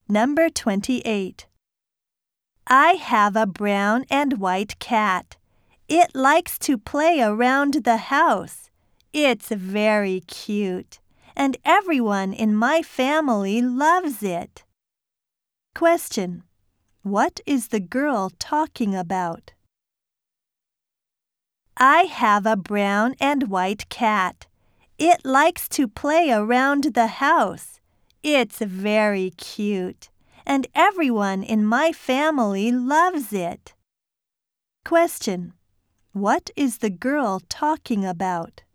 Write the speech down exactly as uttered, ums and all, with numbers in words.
Number twenty-eight. I have a brown and white cat. It likes to play around the house. It's very cute, and everyone in my family loves it. Question. What is the girl talking about? I have a brown and white cat. It likes to play around the house. It's very cute, and everyone in my family loves it. Question. What is the girl talking about?